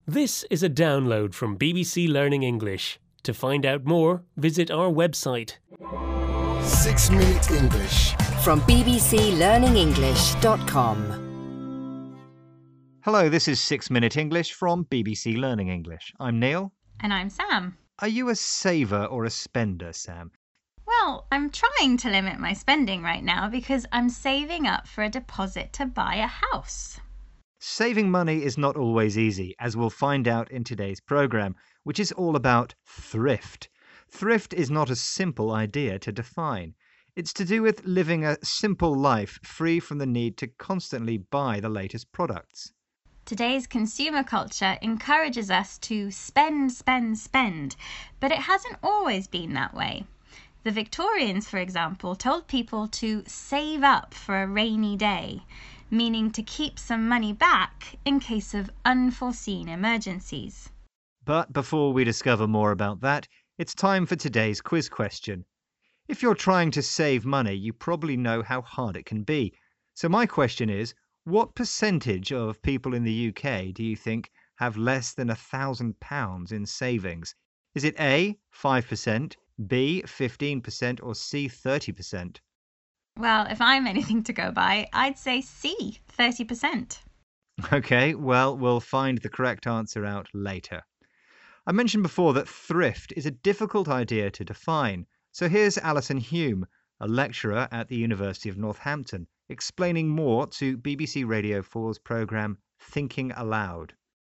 This is a download from BBC Learning English. To find out more, visit our website. 6 Minute English from bbclearningenglish.com. Hello, this is 6 Minute English from BBC Learning English. I'm Neil. And I'm Sam. Are you a saver or a spender, Sam? Well, I'm trying to limit my spending right now because I'm saving up for a deposit to buy a house. Saving money is not always easy, as we'll find out in today's programme, which is all about thrift. Thrift is not a simple idea to define. It's to do with living a simple life free from the need to constantly buy the latest products. Today's consumer culture encourages us to spend, but it hasn't always been that way. The Victorians, for example, told people to save up for a rainy day, meaning to keep some money back in case of unforeseen emergencies. But before we discover more about that, it's time for today's quiz question. If you're trying to save money, you probably know how hard it can be. So my question is, what percentage of people in the UK do you think have less than £1,000 in savings? Is it A, 5%, B, 15%, or C, 30%? Well, if I'm anything to go by, I'd say C, 30%. Okay, well, we'll find the correct answer out later. I mentioned before that thrift is a difficult idea to define. So here's Alison Hume, a lecturer at the University of Northampton, explaining more to BBC Radio 4's programme Thinking Aloud.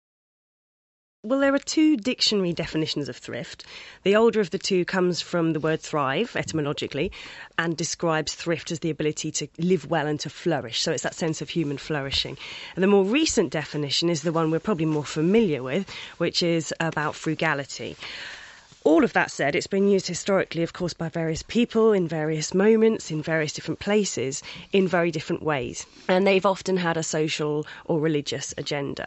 Well, there are two dictionary definitions of thrift. The older of the two comes from the word thrive, etymologically, and describes thrift as the ability to live well and to flourish. So it's that sense of human flourishing. And the more recent definition is the one we're probably more familiar with, which is about frugality. All of that said, it's been used historically, of course, by various people in various moments, in various different places, in very different ways. And they've often had a social or religious agenda.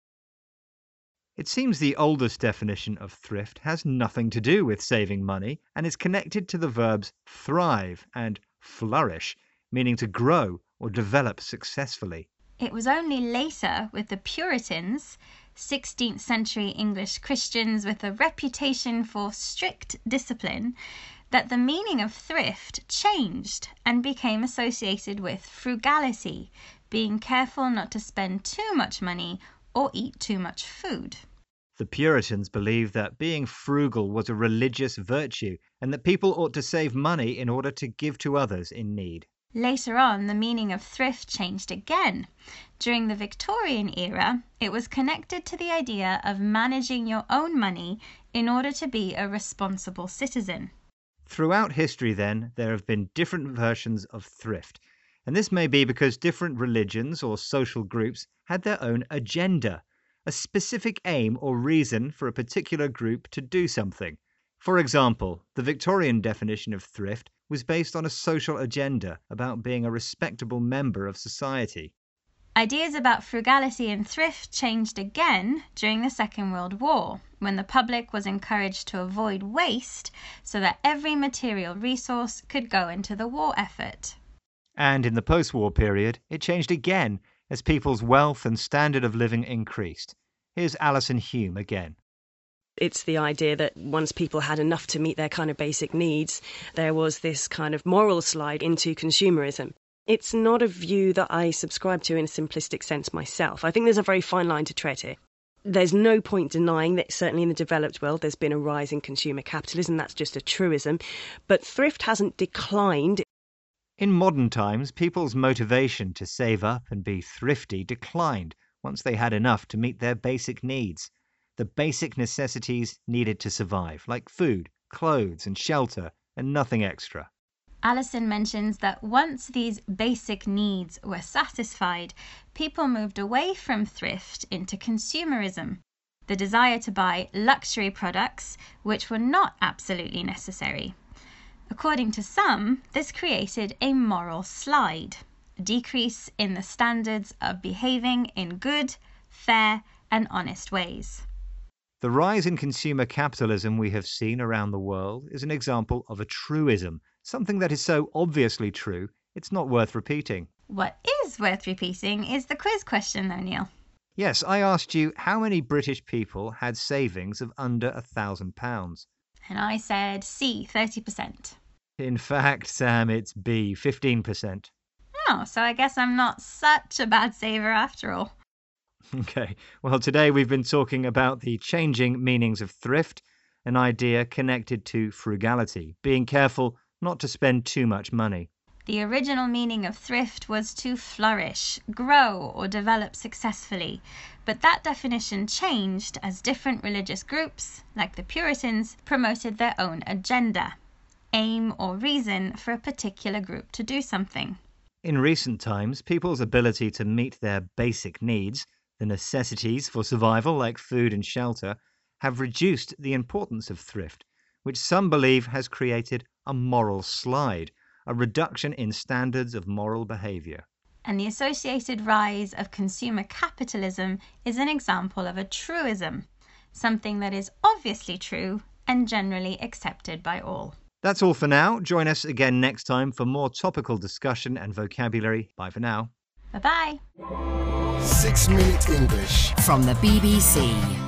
It seems the oldest definition of thrift has nothing to do with saving money and is connected to the verbs thrive and flourish, meaning to grow or develop successfully. It was only later with the Puritans, 16th century English Christians with a reputation for strict discipline, that the meaning of thrift changed and became associated with frugality, being careful not to spend too much money or eat too much food. The Puritans believed that being frugal was a religious virtue and that people ought to save money in order to give to others in need. Later on, the meaning of thrift changed again. During the Victorian era, it was connected to the idea of managing your own money in order to be a responsible citizen. Throughout history, then, there have been different versions of thrift, and this may be because different religions or social groups had their own agenda, a specific aim or reason for a particular group to do something. For example, the Victorian definition of thrift was based on a social agenda about being a respectable member of society. Ideas about frugality and thrift changed again during the Second World War, when the public was encouraged to avoid waste so that every material resource could go into the war effort. And in the post-war period, it changed again as people's wealth and standard of living increased. Here's Alison Hume again. It's the idea that once people had enough to meet their kind of basic needs, there was this kind of moral slide into consumerism. It's not a view that I subscribe to in a simplistic sense myself. I think there's a very fine line to tread here. There's no point denying that certainly in the developed world there's been a rise in consumer capitalism. That's just a truism. But thrift hasn't declined. In modern times, people's motivation to save up and be thrifty declined once they had enough to meet their basic needs. The basic necessities needed to survive, like food, clothes and shelter, and nothing extra. Alison mentions that once these basic needs were satisfied, people moved away from thrift into consumerism, the desire to buy luxury products which were not absolutely necessary. According to some, this created a moral slide, a decrease in the standards of behaving in good, fair, and honest ways. The rise in consumer capitalism we have seen around the world is an example of a truism, something that is so obviously true, it's not worth repeating. What is worth repeating is the quiz question, though, Neil. Yes, I asked you how many British people had savings of under £1,000. And I said C, 30%. In fact, Sam, it's B, 15%. Oh, so I guess I'm not such a bad saver after all. Okay, well, today we've been talking about the changing meanings of thrift, an idea connected to frugality, being careful not to spend too much money. The original meaning of thrift was to flourish, grow, or develop successfully, but that definition changed as different religious groups, like the Puritans, promoted their own agenda, aim or reason for a particular group to do something. In recent times, people's ability to meet their basic needs, the necessities for survival like food and shelter, have reduced the importance of thrift, which some believe has created a moral slide, a reduction in standards of moral behaviour. And the associated rise of consumer capitalism is an example of a truism, something that is obviously true and generally accepted by all. That's all for now. Join us again next time for more topical discussion and vocabulary. Bye for now. Bye-bye. 6 Minute English. From the BBC.